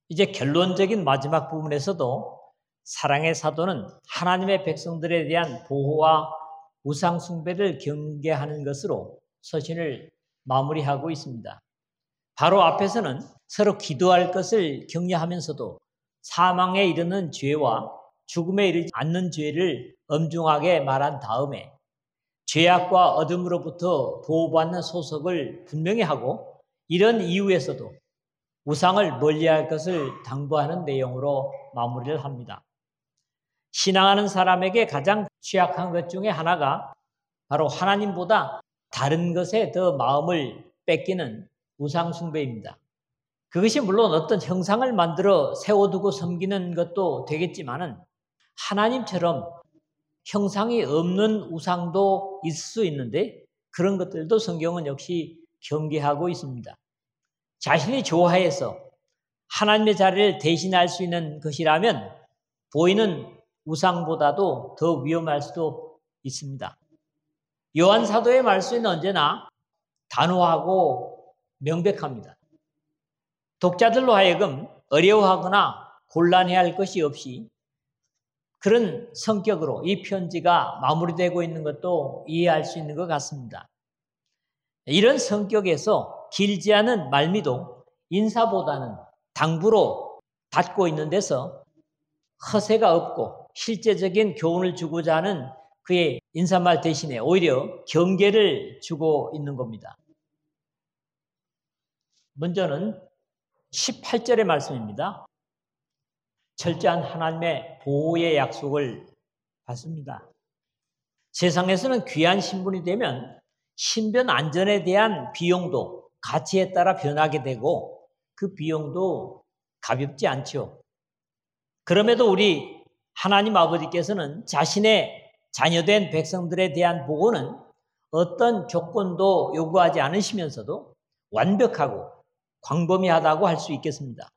이제 결론적인 마지막 부분에서도 사랑의 사도는 하나님의 백성들에 대한 보호와 우상 숭배를 경계하는 것으로 서신을 마무리하고 있습니다. 바로 앞에서는 서로 기도할 것을 격려하면서도 사망에 이르는 죄와 죽음에 이르지 않는 죄를 엄중하게 말한 다음에 죄악과 어둠으로부터 보호받는 소속을 분명히 하고 이런 이유에서도 우상을 멀리할 것을 당부하는 내용으로 마무리를 합니다. 신앙하는 사람에게 가장 취약한 것 중에 하나가 바로 하나님보다 다른 것에 더 마음을 뺏기는 우상 숭배입니다. 그것이 물론 어떤 형상을 만들어 세워두고 섬기는 것도 되겠지만은 하나님처럼 형상이 없는 우상도 있을 수 있는데 그런 것들도 성경은 역시 경계하고 있습니다. 자신이 좋아해서 하나님의 자리를 대신할 수 있는 것이라면 보이는 우상보다도 더 위험할 수도 있습니다. 요한 사도의 말씀은 언제나 단호하고 명백합니다. 독자들로 하여금 어려워하거나 곤란해할 것이 없이 그런 성격으로 이 편지가 마무리되고 있는 것도 이해할 수 있는 것 같습니다. 이런 성격에서 길지 않은 말미도 인사보다는 당부로 닫고 있는 데서 허세가 없고 실제적인 교훈을 주고자 하는 그의 인사말 대신에 오히려 경계를 주고 있는 겁니다. 먼저는 18절의 말씀입니다. 철저한 하나님의 보호의 약속을 받습니다. 세상에서는 귀한 신분이 되면 신변 안전에 대한 비용도 가치에 따라 변하게 되고 그 비용도 가볍지 않죠. 그럼에도 우리 하나님 아버지께서는 자신의 자녀된 백성들에 대한 보호는 어떤 조건도 요구하지 않으시면서도 완벽하고 광범위하다고 할 수 있겠습니다.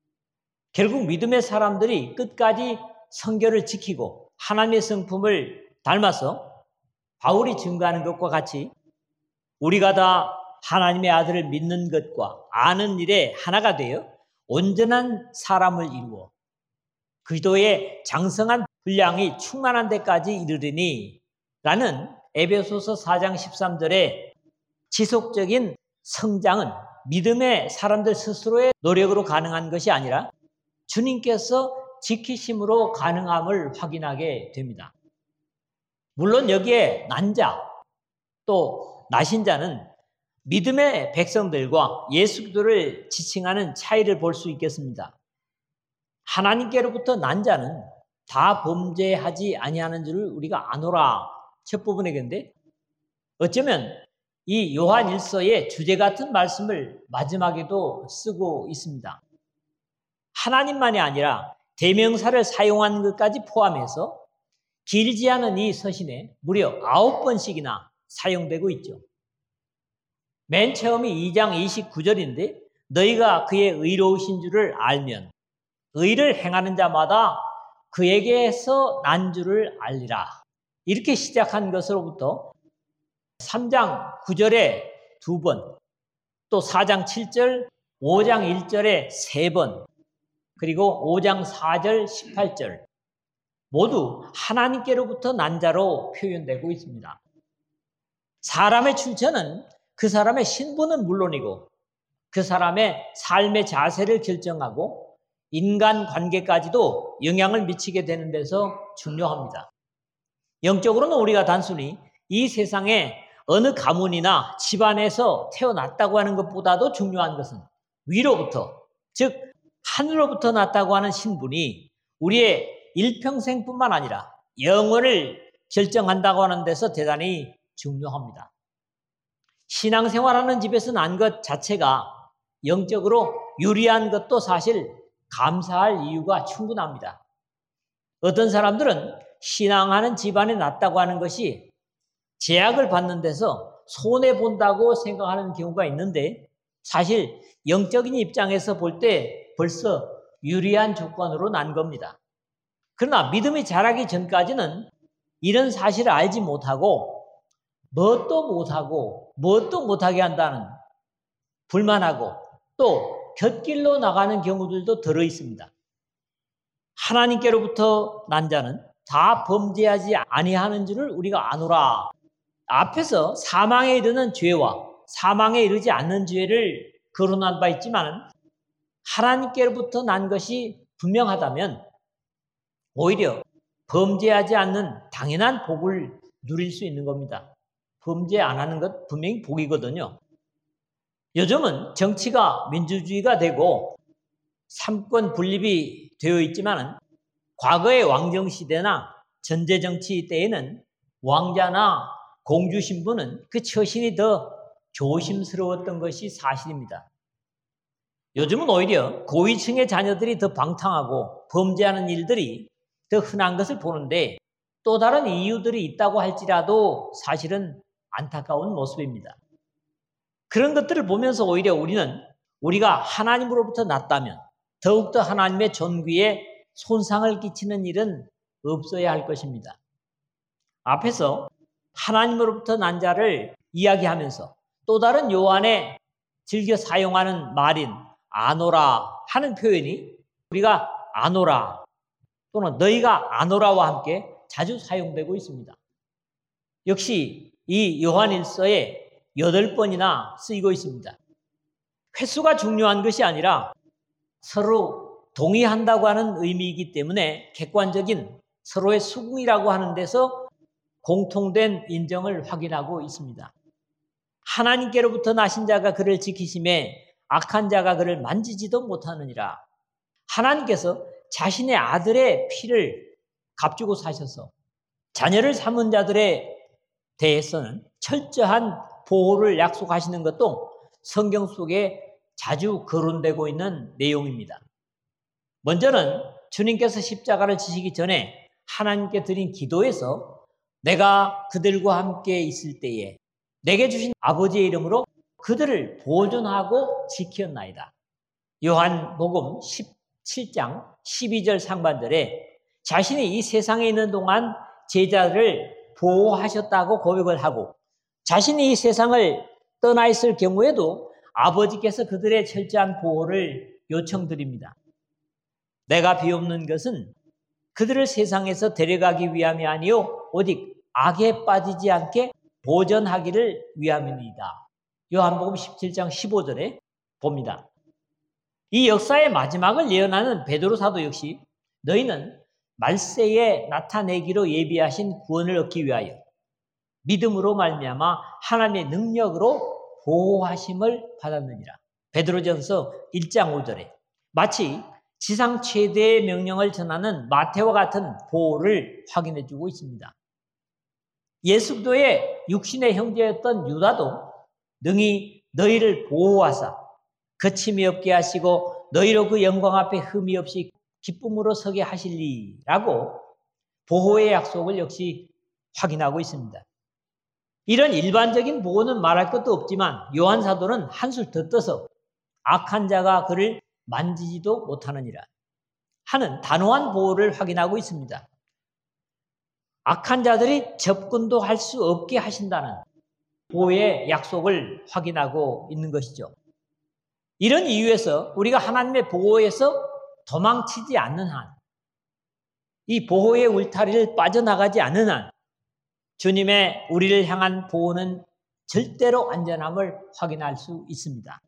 결국 믿음의 사람들이 끝까지 성결을 지키고 하나님의 성품을 닮아서 바울이 증거하는 것과 같이 우리가 다 하나님의 아들을 믿는 것과 아는 일에 하나가 되어 온전한 사람을 이루어 그리스도의 장성한 분량이 충만한 데까지 이르리니 라는 에베소서 4장 13절의 지속적인 성장은 믿음의 사람들 스스로의 노력으로 가능한 것이 아니라 주님께서 지키심으로 가능함을 확인하게 됩니다. 물론 여기에 난자 또 나신 자는 믿음의 백성들과 예수 그리스도를 지칭하는 차이를 볼 수 있겠습니다. 하나님께로부터 난 자는 다 범죄하지 아니하는 줄을 우리가 아노라 첫 부분이겠는데 어쩌면 이 요한 1서의 주제 같은 말씀을 마지막에도 쓰고 있습니다. 하나님만이 아니라 대명사를 사용한 것까지 포함해서 길지 않은 이 서신에 무려 9번씩이나 사용되고 있죠. 맨 처음이 2장 29절인데 너희가 그의 의로우신 줄을 알면 의를 행하는 자마다 그에게서 난 줄을 알리라. 이렇게 시작한 것으로부터 3장 9절에 2번, 또 4장 7절, 5장 1절에 3번, 그리고 5장 4절, 18절 모두 하나님께로부터 난 자로 표현되고 있습니다. 사람의 출처는 그 사람의 신분은 물론이고 그 사람의 삶의 자세를 결정하고 인간관계까지도 영향을 미치게 되는 데서 중요합니다. 영적으로는 우리가 단순히 이 세상에 어느 가문이나 집안에서 태어났다고 하는 것보다도 중요한 것은 위로부터, 즉 하늘로부터 났다고 하는 신분이 우리의 일평생뿐만 아니라 영원을 결정한다고 하는 데서 대단히 중요합니다. 신앙생활하는 집에서 난 것 자체가 영적으로 유리한 것도 사실 감사할 이유가 충분합니다. 어떤 사람들은 신앙하는 집안에 났다고 하는 것이 제약을 받는 데서 손해본다고 생각하는 경우가 있는데 사실 영적인 입장에서 볼 때 벌써 유리한 조건으로 난 겁니다. 그러나 믿음이 자라기 전까지는 이런 사실을 알지 못하고 뭣도 못하고 뭣도 못하게 한다는 불만하고 또 곁길로 나가는 경우들도 들어 있습니다. 하나님께로부터 난 자는 다 범죄하지 아니하는 줄을 우리가 아노라. 앞에서 사망에 이르는 죄와 사망에 이르지 않는 죄를 거론한 바 있지만 하나님께로부터 난 것이 분명하다면 오히려 범죄하지 않는 당연한 복을 누릴 수 있는 겁니다. 범죄 안 하는 것 분명히 복이거든요. 요즘은 정치가 민주주의가 되고 삼권 분립이 되어 있지만 과거의 왕정시대나 전제정치 때에는 왕자나 공주 신분은 그 처신이 더 조심스러웠던 것이 사실입니다. 요즘은 오히려 고위층의 자녀들이 더 방탕하고 범죄하는 일들이 더 흔한 것을 보는데 또 다른 이유들이 있다고 할지라도 사실은 안타까운 모습입니다. 그런 것들을 보면서 오히려 우리가 하나님으로부터 났다면 더욱더 하나님의 존귀에 손상을 끼치는 일은 없어야 할 것입니다. 앞에서 하나님으로부터 난 자를 이야기하면서 또 다른 요한에 즐겨 사용하는 말인 아노라 하는 표현이 우리가 아노라 또는 너희가 아노라와 함께 자주 사용되고 있습니다. 역시 이 요한일서에 8번이나 쓰이고 있습니다. 횟수가 중요한 것이 아니라 서로 동의한다고 하는 의미이기 때문에 객관적인 서로의 수긍이라고 하는 데서 공통된 인정을 확인하고 있습니다. 하나님께로부터 나신 자가 그를 지키심에 악한 자가 그를 만지지도 못하느니라. 하나님께서 자신의 아들의 피를 값주고 사셔서 자녀를 삼은 자들에 대해서는 철저한 보호를 약속하시는 것도 성경 속에 자주 거론되고 있는 내용입니다. 먼저는 주님께서 십자가를 지시기 전에 하나님께 드린 기도에서 내가 그들과 함께 있을 때에 내게 주신 아버지의 이름으로 그들을 보존하고 지켰나이다. 요한복음 17장 12절 상반절에 자신이 이 세상에 있는 동안 제자를 보호하셨다고 고백을 하고 자신이 이 세상을 떠나 있을 경우에도 아버지께서 그들의 철저한 보호를 요청드립니다. 내가 비옵는 것은 그들을 세상에서 데려가기 위함이 아니요 오직 악에 빠지지 않게 보전하기를 위함입니다. 요한복음 17장 15절에 봅니다. 이 역사의 마지막을 예언하는 베드로 사도 역시 너희는 말세에 나타내기로 예비하신 구원을 얻기 위하여 믿음으로 말미암아 하나님의 능력으로 보호하심을 받았느니라. 베드로전서 1장 5절에 마치 지상 최대의 명령을 전하는 마태와 같은 보호를 확인해 주고 있습니다. 예수 그리스도의 육신의 형제였던 유다도 능히 너희를 보호하사 거침이 없게 하시고 너희로 그 영광 앞에 흠이 없이 기쁨으로 서게 하실리라고 보호의 약속을 역시 확인하고 있습니다. 이런 일반적인 보호는 말할 것도 없지만 요한 사도는 한술 더 떠서 악한 자가 그를 만지지도 못하느니라 하는 단호한 보호를 확인하고 있습니다. 악한 자들이 접근도 할 수 없게 하신다는 보호의 약속을 확인하고 있는 것이죠. 이런 이유에서 우리가 하나님의 보호에서 도망치지 않는 한, 이 보호의 울타리를 빠져나가지 않는 한 주님의 우리를 향한 보호는 절대로 안전함을 확인할 수 있습니다.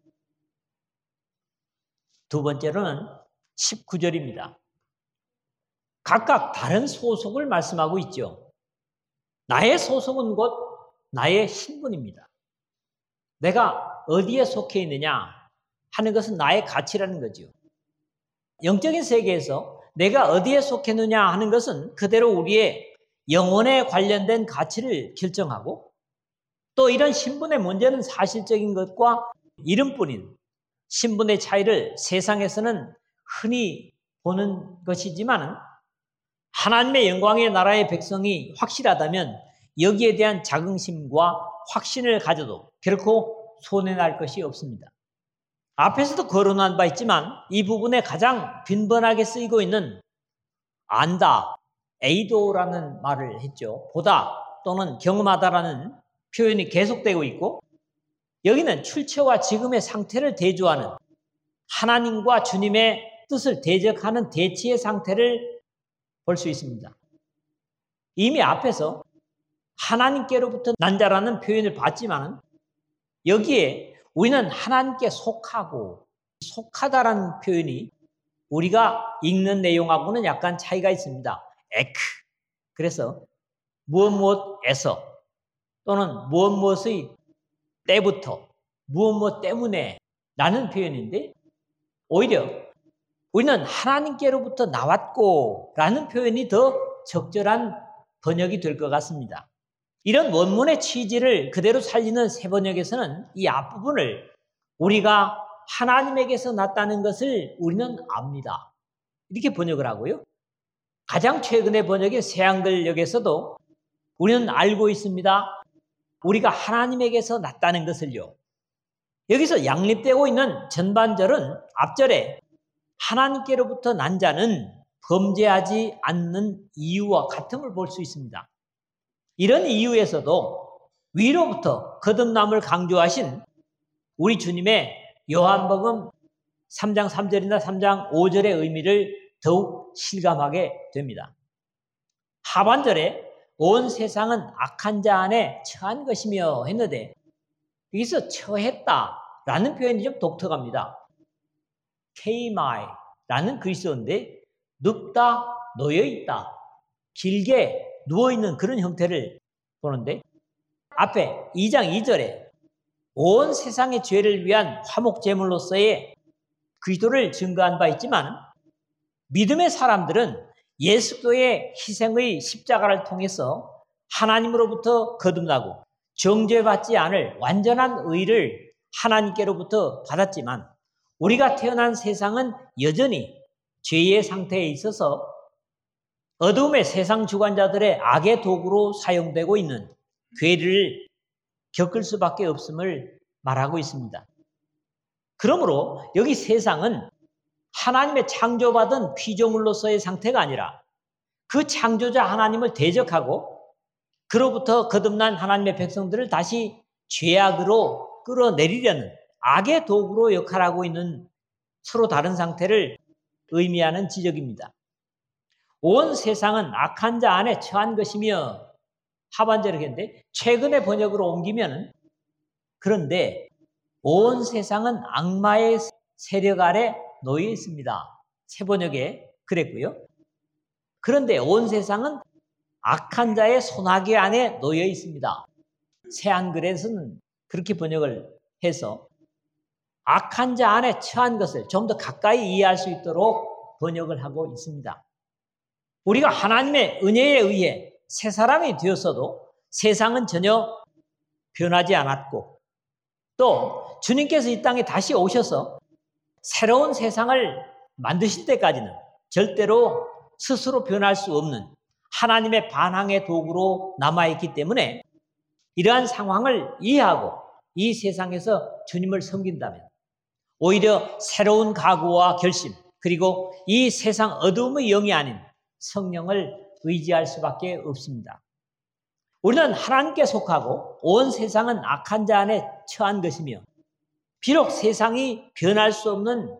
두 번째로는 19절입니다. 각각 다른 소속을 말씀하고 있죠. 나의 소속은 곧 나의 신분입니다. 내가 어디에 속해 있느냐 하는 것은 나의 가치라는 거죠. 영적인 세계에서 내가 어디에 속했느냐 하는 것은 그대로 우리의 영혼에 관련된 가치를 결정하고 또 이런 신분의 문제는 사실적인 것과 이름뿐인 신분의 차이를 세상에서는 흔히 보는 것이지만 하나님의 영광의 나라의 백성이 확실하다면 여기에 대한 자긍심과 확신을 가져도 결코 손해날 것이 없습니다. 앞에서도 거론한 바 있지만 이 부분에 가장 빈번하게 쓰이고 있는 안다, 에이도라는 말을 했죠. 보다 또는 경험하다라는 표현이 계속되고 있고 여기는 출처와 지금의 상태를 대조하는 하나님과 주님의 뜻을 대적하는 대치의 상태를 볼 수 있습니다. 이미 앞에서 하나님께로부터 난 자라는 표현을 봤지만 여기에 우리는 하나님께 속하고 속하다라는 표현이 우리가 읽는 내용하고는 약간 차이가 있습니다. 에크. 그래서 무엇에서 또는 무엇의 때부터 무엇 때문에 라는 표현인데 오히려 우리는 하나님께로부터 나왔고 라는 표현이 더 적절한 번역이 될 것 같습니다. 이런 원문의 취지를 그대로 살리는 새 번역에서는 이 앞부분을 우리가 하나님에게서 났다는 것을 우리는 압니다. 이렇게 번역을 하고요. 가장 최근의 번역인 새한글역에서도 우리는 알고 있습니다. 우리가 하나님에게서 났다는 것을요. 여기서 양립되고 있는 전반절은 앞절에 하나님께로부터 난 자는 범죄하지 않는 이유와 같음을 볼 수 있습니다. 이런 이유에서도 위로부터 거듭남을 강조하신 우리 주님의 요한복음 3장 3절이나 3장 5절의 의미를 더욱 실감하게 됩니다. 하반절에 온 세상은 악한 자 안에 처한 것이며 했는데 여기서 처했다라는 표현이 좀 독특합니다. 케이마이라는 그리스어인데 눕다, 놓여있다, 길게 누워있는 그런 형태를 보는데 앞에 2장 2절에 온 세상의 죄를 위한 화목제물로서의 그리스도를 증거한 바 있지만 믿음의 사람들은 예수의 희생의 십자가를 통해서 하나님으로부터 거듭나고 정죄받지 않을 완전한 의를 하나님께로부터 받았지만 우리가 태어난 세상은 여전히 죄의 상태에 있어서 어둠의 세상 주관자들의 악의 도구로 사용되고 있는 괴를 겪을 수밖에 없음을 말하고 있습니다. 그러므로 여기 세상은 하나님의 창조받은 피조물로서의 상태가 아니라 그 창조자 하나님을 대적하고 그로부터 거듭난 하나님의 백성들을 다시 죄악으로 끌어내리려는 악의 도구로 역할하고 있는 서로 다른 상태를 의미하는 지적입니다. 온 세상은 악한 자 안에 처한 것이며 하반절에 했는데 최근의 번역으로 옮기면 그런데 온 세상은 악마의 세력 아래 놓여 있습니다. 새 번역에 그랬고요. 그런데 온 세상은 악한 자의 손아귀 안에 놓여 있습니다. 새 한글에서는 그렇게 번역을 해서 악한 자 안에 처한 것을 좀 더 가까이 이해할 수 있도록 번역을 하고 있습니다. 우리가 하나님의 은혜에 의해 새 사람이 되었어도 세상은 전혀 변하지 않았고 또 주님께서 이 땅에 다시 오셔서 새로운 세상을 만드실 때까지는 절대로 스스로 변할 수 없는 하나님의 반항의 도구로 남아있기 때문에 이러한 상황을 이해하고 이 세상에서 주님을 섬긴다면 오히려 새로운 각오와 결심 그리고 이 세상 어두움의 영이 아닌 성령을 의지할 수밖에 없습니다. 우리는 하나님께 속하고 온 세상은 악한 자 안에 처한 것이며 비록 세상이 변할 수 없는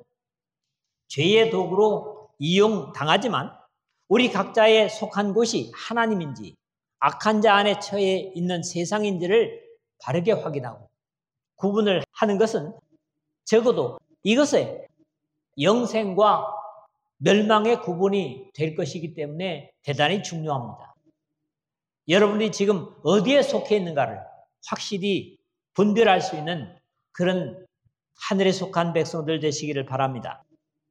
죄의 도구로 이용당하지만 우리 각자의 속한 곳이 하나님인지 악한 자 안에 처해 있는 세상인지를 바르게 확인하고 구분을 하는 것은 적어도 이것의 영생과 멸망의 구분이 될 것이기 때문에 대단히 중요합니다. 여러분이 지금 어디에 속해 있는가를 확실히 분별할 수 있는 그런 하늘에 속한 백성들 되시기를 바랍니다.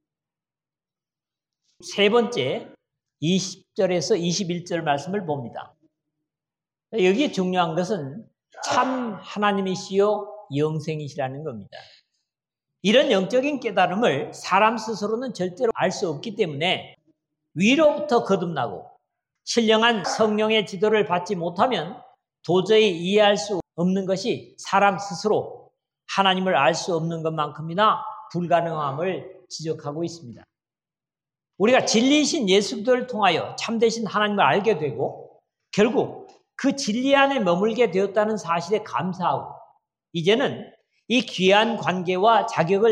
세 번째 20절에서 21절 말씀을 봅니다. 여기 중요한 것은 참 하나님이시요 영생이시라는 겁니다. 이런 영적인 깨달음을 사람 스스로는 절대로 알 수 없기 때문에 위로부터 거듭나고 신령한 성령의 지도를 받지 못하면 도저히 이해할 수 없는 것이 사람 스스로 하나님을 알 수 없는 것만큼이나 불가능함을 지적하고 있습니다. 우리가 진리이신 예수 그리스도를 통하여 참되신 하나님을 알게 되고 결국 그 진리 안에 머물게 되었다는 사실에 감사하고 이제는 이 귀한 관계와 자격을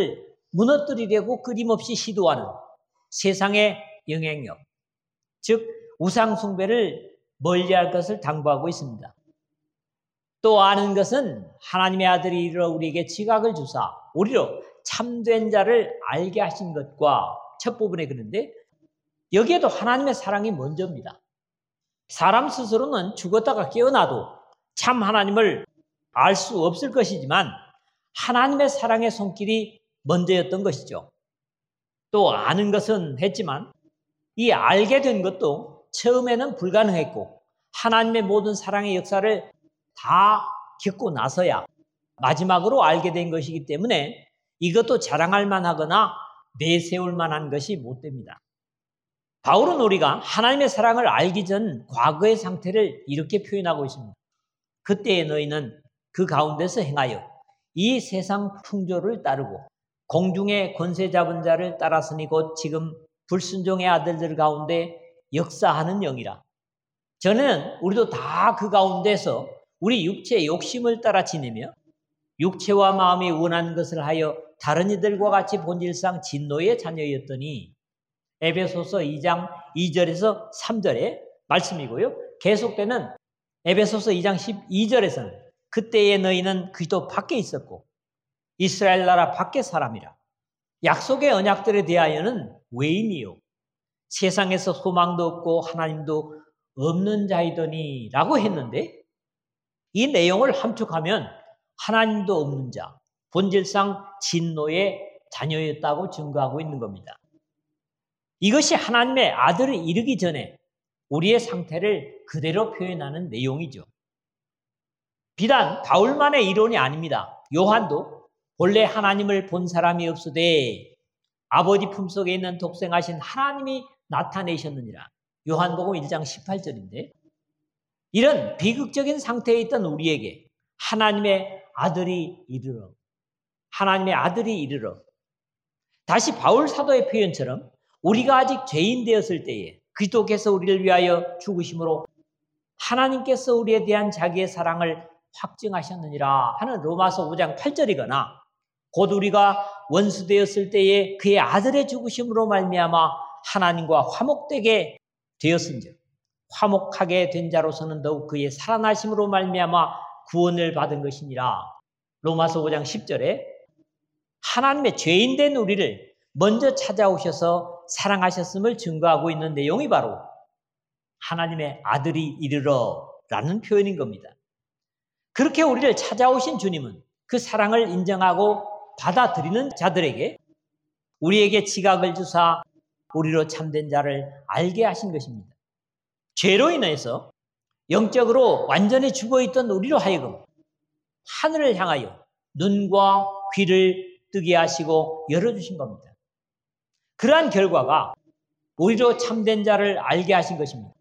무너뜨리려고 끊임없이 시도하는 세상의 영향력, 즉 우상 숭배를 멀리할 것을 당부하고 있습니다. 또 아는 것은 하나님의 아들이 이르러 우리에게 지각을 주사 우리로 참된 자를 알게 하신 것과 첫 부분에 그런데 여기에도 하나님의 사랑이 먼저입니다. 사람 스스로는 죽었다가 깨어나도 참 하나님을 알 수 없을 것이지만 하나님의 사랑의 손길이 먼저였던 것이죠. 또 아는 것은 했지만 이 알게 된 것도 처음에는 불가능했고 하나님의 모든 사랑의 역사를 다 겪고 나서야 마지막으로 알게 된 것이기 때문에 이것도 자랑할 만하거나 내세울 만한 것이 못 됩니다. 바울은 우리가 하나님의 사랑을 알기 전 과거의 상태를 이렇게 표현하고 있습니다. 그때의 너희는 그 가운데서 행하여 이 세상 풍조를 따르고 공중의 권세 잡은 자를 따랐으니 곧 지금 불순종의 아들들 가운데 역사하는 영이라. 저는 우리도 다 그 가운데서 우리 육체의 욕심을 따라 지내며 육체와 마음이 원하는 것을 하여 다른 이들과 같이 본질상 진노의 자녀였더니 에베소서 2장 2절에서 3절의 말씀이고요. 계속되는 에베소서 2장 12절에서는 그때의 너희는 그리스도 밖에 있었고 이스라엘 나라 밖의 사람이라. 약속의 언약들에 대하여는 외인이요 세상에서 소망도 없고 하나님도 없는 자이더니 라고 했는데 이 내용을 함축하면 하나님도 없는 자, 본질상 진노의 자녀였다고 증거하고 있는 겁니다. 이것이 하나님의 아들을 이르기 전에 우리의 상태를 그대로 표현하는 내용이죠. 비단 바울만의 이론이 아닙니다. 요한도 본래 하나님을 본 사람이 없으되 아버지 품속에 있는 독생하신 하나님이 나타내셨느니라. 요한복음 1장 18절인데 이런 비극적인 상태에 있던 우리에게 하나님의 아들이 이르러 하나님의 아들이 이르러 다시 바울 사도의 표현처럼 우리가 아직 죄인 되었을 때에 그리스도께서 우리를 위하여 죽으심으로 하나님께서 우리에 대한 자기의 사랑을 확증하셨느니라 하는 로마서 5장 8절이거나 곧 우리가 원수 되었을 때에 그의 아들의 죽으심으로 말미암아 하나님과 화목되게 되었은즉 화목하게 된 자로서는 더욱 그의 살아나심으로 말미암아 구원을 받은 것이니라. 로마서 5장 10절에 하나님의 죄인 된 우리를 먼저 찾아오셔서 사랑하셨음을 증거하고 있는 내용이 바로 하나님의 아들이 이르러라는 표현인 겁니다. 그렇게 우리를 찾아오신 주님은 그 사랑을 인정하고 받아들이는 자들에게 우리에게 지각을 주사 우리로 참된 자를 알게 하신 것입니다. 죄로 인해서 영적으로 완전히 죽어있던 우리로 하여금 하늘을 향하여 눈과 귀를 뜨게 하시고 열어주신 겁니다. 그러한 결과가 우리로 참된 자를 알게 하신 것입니다.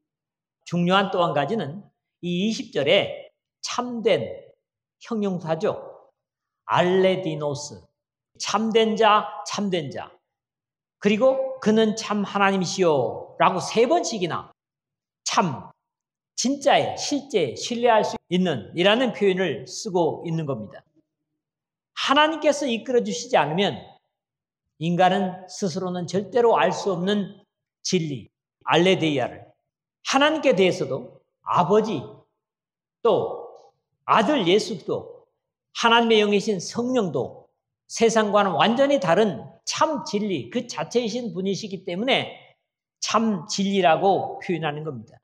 중요한 또 한 가지는 이 20절에 참된 형용사죠. 알레디노스, 참된 자, 참된 자. 그리고 그는 참 하나님이시오 라고 3번씩이나 참, 진짜에, 실제, 신뢰할 수 있는 이라는 표현을 쓰고 있는 겁니다. 하나님께서 이끌어 주시지 않으면 인간은 스스로는 절대로 알 수 없는 진리, 알레데이아를 하나님께 대해서도 아버지, 또 아들 예수도 하나님의 영이신 성령도 세상과는 완전히 다른 참 진리 그 자체이신 분이시기 때문에 참 진리라고 표현하는 겁니다.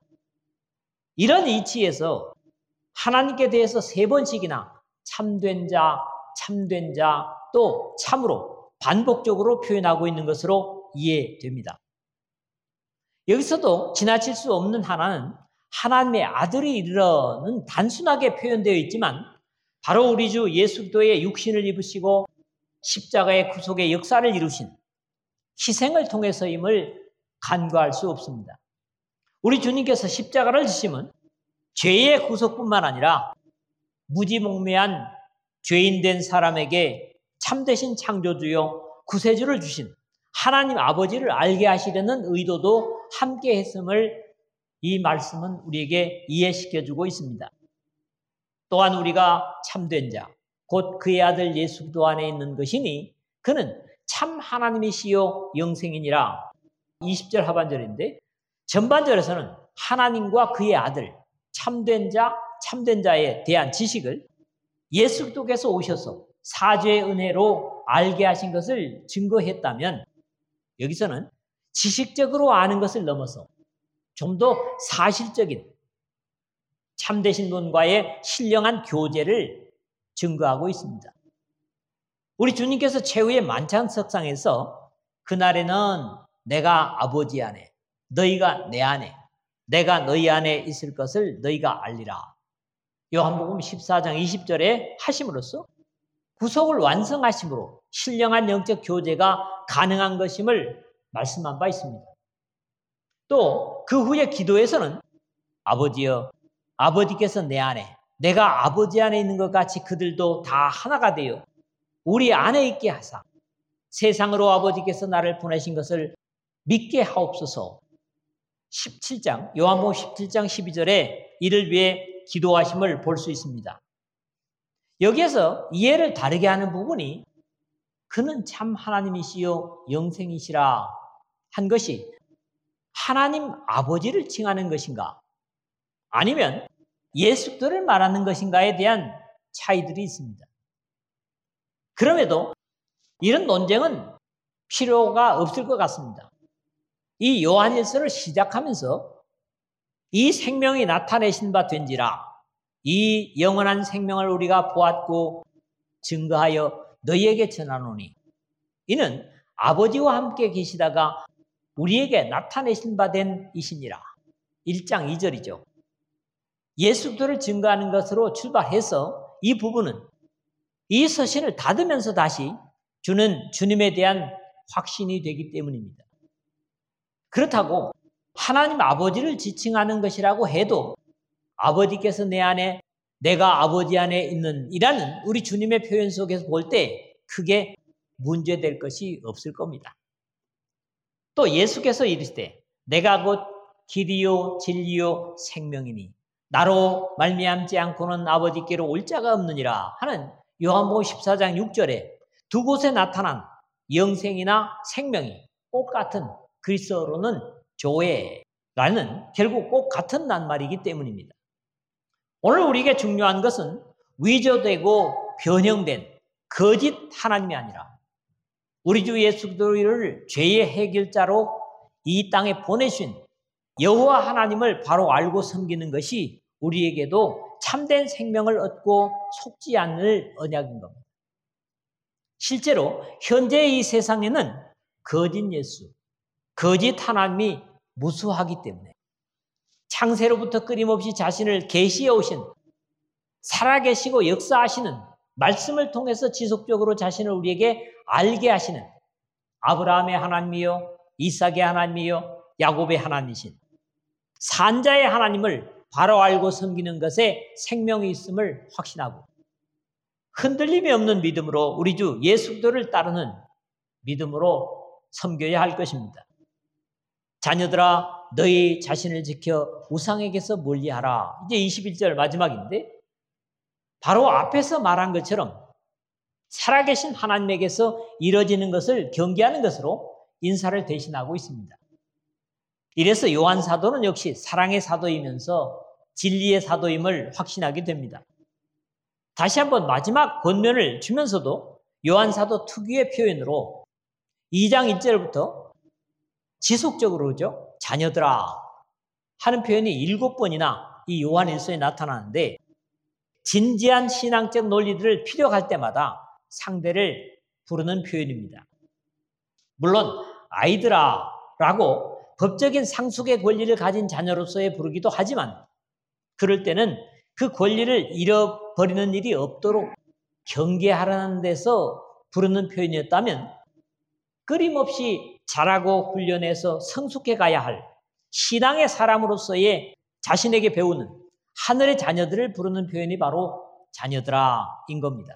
이런 이치에서 하나님께 대해서 3번씩이나 참된 자, 참된 자, 또 참으로 반복적으로 표현하고 있는 것으로 이해됩니다. 여기서도 지나칠 수 없는 하나는 하나님의 아들이 이르러는 단순하게 표현되어 있지만 바로 우리 주 예수 그리스도의 육신을 입으시고 십자가의 구속의 역사를 이루신 희생을 통해서임을 간과할 수 없습니다. 우리 주님께서 십자가를 지심은 죄의 구속뿐만 아니라 무지몽매한 죄인 된 사람에게 참되신 창조주요 구세주를 주신 하나님 아버지를 알게 하시려는 의도도 함께 했음을 이 말씀은 우리에게 이해시켜주고 있습니다. 또한 우리가 참된 자, 곧 그의 아들 예수 그리스도 안에 있는 것이니 그는 참 하나님이시요 영생이니라. 20절 하반절인데 전반절에서는 하나님과 그의 아들 참된 자에 대한 지식을 예수 그리스도께서 오셔서 사죄의 은혜로 알게 하신 것을 증거했다면, 여기서는 지식적으로 아는 것을 넘어서 좀 더 사실적인 참되신 분과의 신령한 교제를 증거하고 있습니다. 우리 주님께서 최후의 만찬석상에서 그날에는 내가 아버지 안에, 너희가 내 안에, 내가 너희 안에 있을 것을 너희가 알리라. 요한복음 14장 20절에 하심으로써 구속을 완성하심으로 신령한 영적 교제가 가능한 것임을 말씀한 바 있습니다. 또 그 후에 기도에서는 아버지여, 아버지께서 내 안에, 내가 아버지 안에 있는 것 같이 그들도 다 하나가 되어 우리 안에 있게 하사 세상으로 아버지께서 나를 보내신 것을 믿게 하옵소서. 17장, 요한복음 17장 12절에 이를 위해 기도하심을 볼 수 있습니다. 여기에서 이해를 다르게 하는 부분이 그는 참 하나님이시요 영생이시라 한 것이 하나님 아버지를 칭하는 것인가, 아니면 예수 그리스도를 말하는 것인가에 대한 차이들이 있습니다. 그럼에도 이런 논쟁은 필요가 없을 것 같습니다. 이 요한일서를 시작하면서 이 생명이 나타내신 바 된지라, 이 영원한 생명을 우리가 보았고 증거하여 너희에게 전하노니 이는 아버지와 함께 계시다가 우리에게 나타내신 바 된 이시니라. 1장 2절이죠. 예수 그리스도를 증거하는 것으로 출발해서 이 부분은 이 서신을 닫으면서 다시 주는 주님에 대한 확신이 되기 때문입니다. 그렇다고 하나님 아버지를 지칭하는 것이라고 해도 아버지께서 내 안에, 내가 아버지 안에 있는 이라는 우리 주님의 표현 속에서 볼 때 크게 문제될 것이 없을 겁니다. 또 예수께서 이르시되 내가 곧 길이요 진리요 생명이니 나로 말미암지 않고는 아버지께로 올 자가 없느니라 하는 요한복음 14장 6절에 두 곳에 나타난 영생이나 생명이 꼭 같은 그리스어로는 조회라는 결국 꼭 같은 낱말이기 때문입니다. 오늘 우리에게 중요한 것은 위조되고 변형된 거짓 하나님이 아니라 우리 주 예수 그리스도를 죄의 해결자로 이 땅에 보내신 여호와 하나님을 바로 알고 섬기는 것이 우리에게도 참된 생명을 얻고 속지 않을 언약인 겁니다. 실제로 현재 이 세상에는 거짓 예수, 거짓 하나님이 무수하기 때문에 창세로부터 끊임없이 자신을 계시해 오신, 살아계시고 역사하시는 말씀을 통해서 지속적으로 자신을 우리에게 알게 하시는 아브라함의 하나님이요 이삭의 하나님이요 야곱의 하나님이신 산자의 하나님을 바로 알고 섬기는 것에 생명이 있음을 확신하고 흔들림이 없는 믿음으로 우리 주 예수 그리스도를 따르는 믿음으로 섬겨야 할 것입니다. 자녀들아 너희 자신을 지켜 우상에게서 멀리하라. 이제 21절 마지막인데 바로 앞에서 말한 것처럼 살아계신 하나님에게서 이뤄지는 것을 경계하는 것으로 인사를 대신하고 있습니다. 이래서 요한 사도는 역시 사랑의 사도이면서 진리의 사도임을 확신하게 됩니다. 다시 한번 마지막 권면을 주면서도 요한 사도 특유의 표현으로 2장 1절부터 지속적으로죠. 자녀들아 하는 표현이 7번이나 이 요한일서에 나타나는데 진지한 신앙적 논리들을 필요할 때마다 상대를 부르는 표현입니다. 물론 아이들아라고 법적인 상속의 권리를 가진 자녀로서의 부르기도 하지만 그럴 때는 그 권리를 잃어버리는 일이 없도록 경계하라는 데서 부르는 표현이었다면 끊임없이 자라고 훈련해서 성숙해 가야 할 신앙의 사람으로서의 자신에게 배우는 하늘의 자녀들을 부르는 표현이 바로 자녀들아인 겁니다.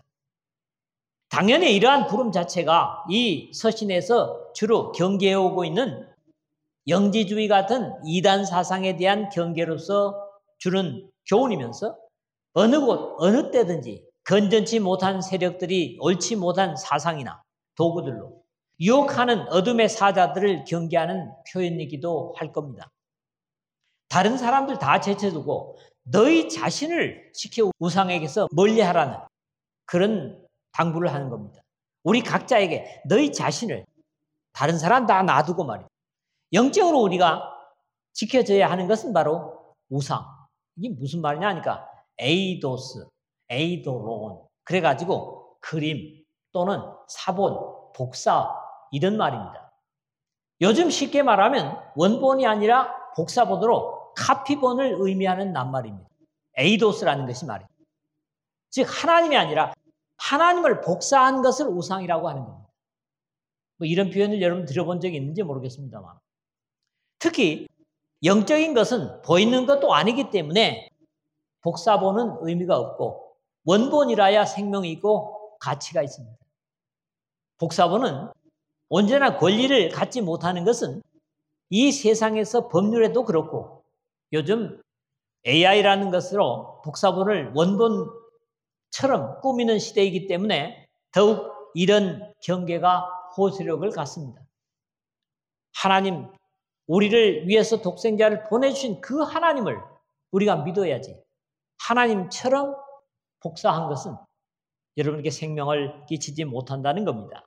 당연히 이러한 부름 자체가 이 서신에서 주로 경계해오고 있는 영지주의 같은 이단 사상에 대한 경계로서 주는 교훈이면서 어느 곳, 어느 때든지 건전치 못한 세력들이 옳지 못한 사상이나 도구들로 유혹하는 어둠의 사자들을 경계하는 표현이기도 할 겁니다. 다른 사람들 다 제쳐두고 너희 자신을 지켜 우상에게서 멀리하라는 그런 당부를 하는 겁니다. 우리 각자에게 너희 자신을 다른 사람 다 놔두고 말이에요. 영적으로 우리가 지켜져야 하는 것은 바로 우상. 이게 무슨 말이냐 하니까 에이도스, 에이도론 그래가지고 그림 또는 사본, 복사 이런 말입니다. 요즘 쉽게 말하면 원본이 아니라 복사본으로 카피본을 의미하는 낱말입니다. 에이도스라는 것이 말이에요. 즉 하나님이 아니라 하나님을 복사한 것을 우상이라고 하는 겁니다. 뭐 이런 표현을 여러분 들어본 적이 있는지 모르겠습니다만 특히 영적인 것은 보이는 것도 아니기 때문에 복사본은 의미가 없고 원본이라야 생명이 있고 가치가 있습니다. 복사본은 언제나 권리를 갖지 못하는 것은 이 세상에서 법률에도 그렇고 요즘 AI라는 것으로 복사본을 원본처럼 꾸미는 시대이기 때문에 더욱 이런 경계가 호소력을 갖습니다. 하나님, 우리를 위해서 독생자를 보내주신 그 하나님을 우리가 믿어야지. 하나님처럼 복사한 것은 여러분에게 생명을 끼치지 못한다는 겁니다.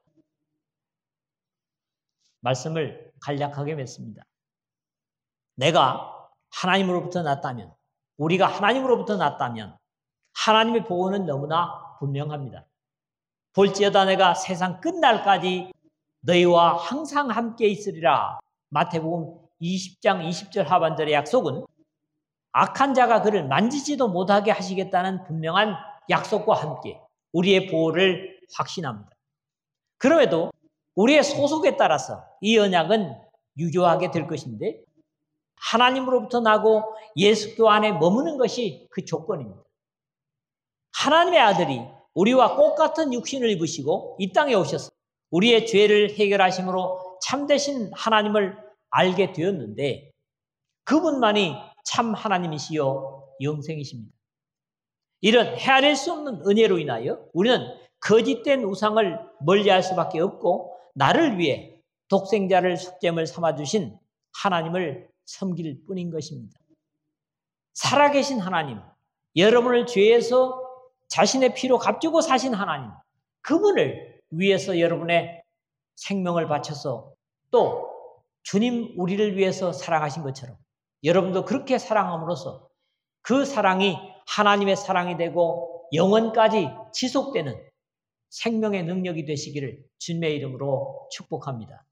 말씀을 간략하게 맺습니다. 내가 하나님으로부터 났다면, 우리가 하나님으로부터 났다면 하나님의 보호는 너무나 분명합니다. 볼지어다 내가 세상 끝날까지 너희와 항상 함께 있으리라. 마태복음 20장 20절 하반절의 약속은 악한 자가 그를 만지지도 못하게 하시겠다는 분명한 약속과 함께 우리의 보호를 확신합니다. 그럼에도 우리의 소속에 따라서 이 언약은 유효하게 될 것인데 하나님으로부터 나고 예수 그리스도 안에 머무는 것이 그 조건입니다. 하나님의 아들이 우리와 똑같은 육신을 입으시고 이 땅에 오셔서 우리의 죄를 해결하심으로 참되신 하나님을 알게 되었는데 그분만이 참 하나님이시요 영생이십니다. 이런 헤아릴 수 없는 은혜로 인하여 우리는 거짓된 우상을 멀리할 수밖에 없고 나를 위해 독생자를 속죄물 삼아주신 하나님을 섬길 뿐인 것입니다. 살아계신 하나님, 여러분을 죄에서 자신의 피로 값주고 사신 하나님, 그분을 위해서 여러분의 생명을 바쳐서 또 주님 우리를 위해서 사랑하신 것처럼 여러분도 그렇게 사랑함으로써 그 사랑이 하나님의 사랑이 되고 영원까지 지속되는 생명의 능력이 되시기를 주님의 이름으로 축복합니다.